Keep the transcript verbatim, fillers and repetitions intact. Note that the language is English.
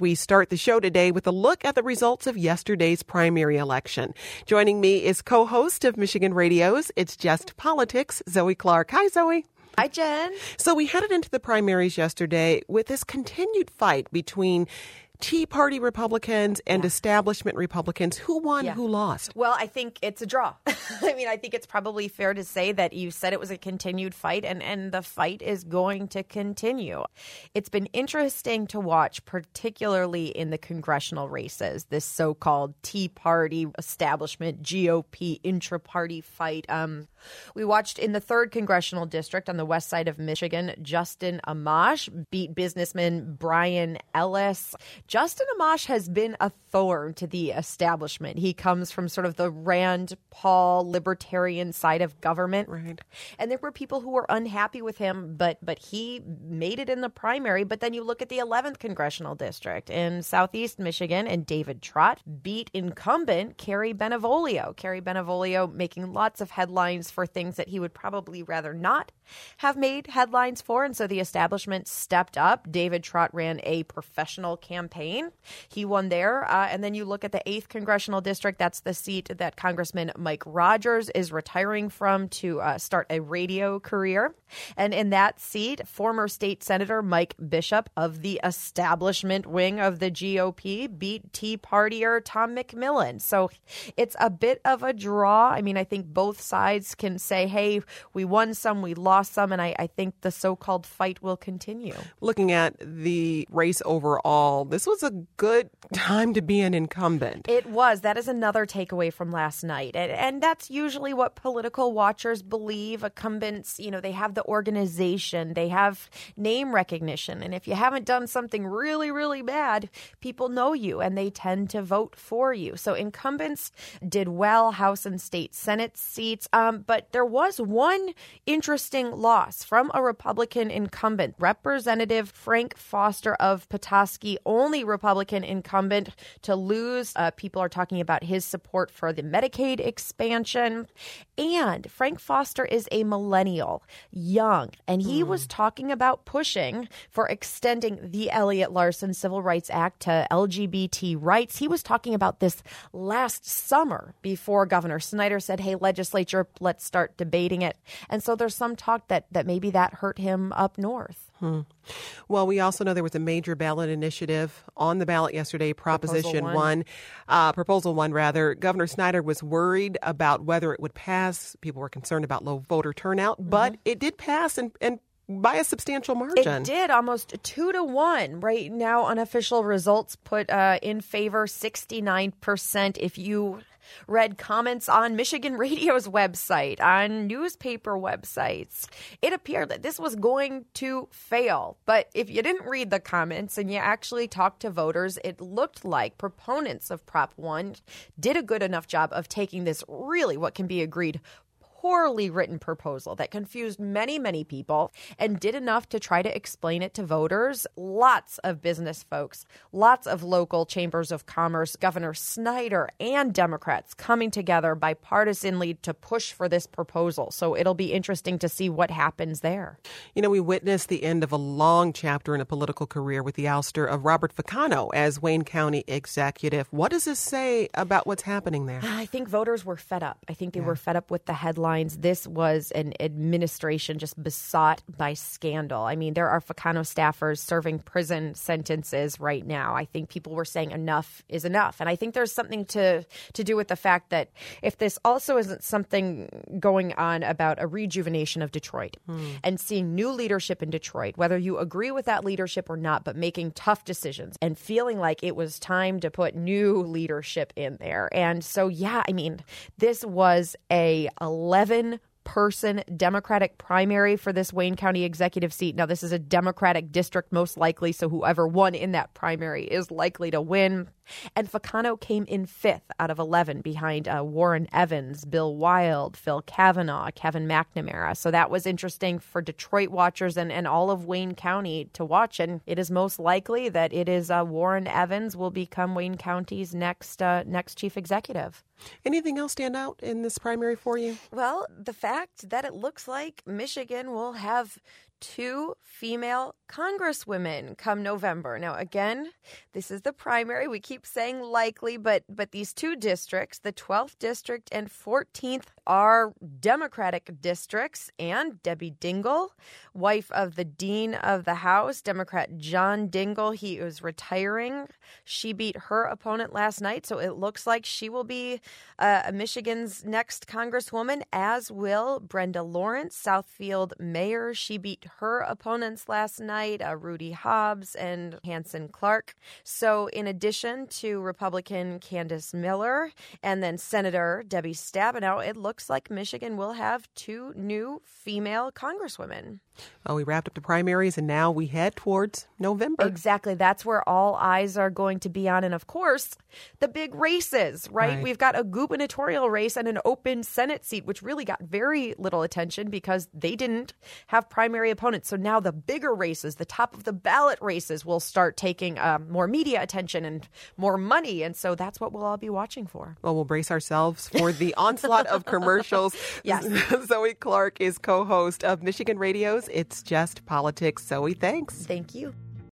we start the show today with a look at the results of yesterday's primary election. Joining me is co-host of Michigan Radio's It's Just Politics, Zoe Clark. Hi, Zoe. Hi, Jen. So we headed into the primaries yesterday with this continued fight between Tea Party Republicans and yeah. establishment Republicans. Who won, yeah. who lost? Well, I think it's a draw. I mean, I think it's probably fair to say that you said it was a continued fight, and, and the fight is going to continue. It's been interesting to watch, particularly in the congressional races, this so-called Tea Party establishment, G O P intra-party fight. Um, we watched in the third congressional district on the west side of Michigan, Justin Amash beat businessman Brian Ellis. Justin Amash has been a thorn to the establishment. He comes from sort of the Rand Paul libertarian side of government. Right. And there were people who were unhappy with him, but but he made it in the primary. But then you look at the eleventh congressional district in southeast Michigan, and David Trott beat incumbent Kerry Benevolio. Kerry Benevolio making lots of headlines for things that he would probably rather not have made headlines for. And so the establishment stepped up. David Trott ran a professional campaign. He won there. Uh, and then you look at the eighth congressional district. That's the seat that Congressman Mike Rogers is retiring from to uh, start a radio career. And in that seat, former state senator Mike Bishop of the establishment wing of the G O P beat Tea Partier Tom McMillan. So it's a bit of a draw. I mean, I think both sides can say, hey, we won some, we lost some. And I, I think the so-called fight will continue. Looking at the race overall, this was a good time to be an incumbent. It was. That is another takeaway from last night. And, and that's usually what political watchers believe. Incumbents, you know, they have the organization, they have name recognition. And if you haven't done something really, really bad, people know you and they tend to vote for you. So incumbents did well, House and state Senate seats. Um, but there was one interesting loss from a Republican incumbent, Representative Frank Foster of Petoskey, only Republican incumbent to lose. Uh, people are talking about his support for the Medicaid expansion. And Frank Foster is a millennial, young, and he mm. was talking about pushing for extending the Elliott Larson Civil Rights Act to L G B T rights. He was talking about this last summer before Governor Snyder said, hey, legislature, let's start debating it. And so there's some talk that, that maybe that hurt him up north. Hmm. Well, we also know there was a major ballot initiative on the ballot yesterday, Proposition Proposal one, one uh, Proposal one, rather. Governor Snyder was worried about whether it would pass. People were concerned about low voter turnout, mm-hmm. but it did pass and, and by a substantial margin. It did, almost two to one. Right now, unofficial results put uh, in favor sixty-nine percent. If you read comments on Michigan Radio's website, on newspaper websites, it appeared that this was going to fail. But if you didn't read the comments and you actually talked to voters, it looked like proponents of Prop one did a good enough job of taking this really what can be agreed poorly written proposal that confused many, many people and did enough to try to explain it to voters. Lots of business folks, lots of local chambers of commerce, Governor Snyder and Democrats coming together bipartisanly to push for this proposal. So it'll be interesting to see what happens there. You know, we witnessed the end of a long chapter in a political career with the ouster of Robert Ficano as Wayne County executive. What does this say about what's happening there? I think voters were fed up. I think they yeah. were fed up with the headlines. This was an administration just besought by scandal. I mean, there are Ficano staffers serving prison sentences right now. I think people were saying enough is enough. And I think there's something to, to do with the fact that if this also isn't something going on about a rejuvenation of Detroit hmm. and seeing new leadership in Detroit, whether you agree with that leadership or not, but making tough decisions and feeling like it was time to put new leadership in there. And so, yeah, I mean, this was a eleven person Democratic primary for this Wayne County executive seat. Now, this is a Democratic district, most likely, so whoever won in that primary is likely to win. And Ficano came in fifth out of eleven behind uh, Warren Evans, Bill Wild, Phil Kavanaugh, Kevin McNamara. So that was interesting for Detroit watchers and, and all of Wayne County to watch. And it is most likely that it is uh, Warren Evans will become Wayne County's next uh, next chief executive. Anything else stand out in this primary for you? Well, the fact that it looks like Michigan will have two female congresswomen come November. Now, again, this is the primary. We keep saying likely, but but these two districts, the twelfth district and fourteenth, are Democratic districts. And Debbie Dingell, wife of the Dean of the House, Democrat John Dingell, he is retiring. She beat her opponent last night, so it looks like she will be uh, Michigan's next congresswoman, as will Brenda Lawrence, Southfield mayor. She beat her opponents last night, uh, Rudy Hobbs and Hanson Clark. So in addition to Republican Candace Miller and then Senator Debbie Stabenow, it looks like Michigan will have two new female congresswomen. Well, we wrapped up the primaries, and now we head towards November. Exactly. That's where all eyes are going to be on. And, of course, the big races, right? Right. We've got a gubernatorial race and an open Senate seat, which really got very little attention because they didn't have primary opponents. So now the bigger races, the top of the ballot races, will start taking um, more media attention and more money. And so that's what we'll all be watching for. Well, we'll brace ourselves for the onslaught of commercials. Yes. Zoe Clark is co-host of Michigan Radio's It's Just Politics. Zoe, thanks. Thank you.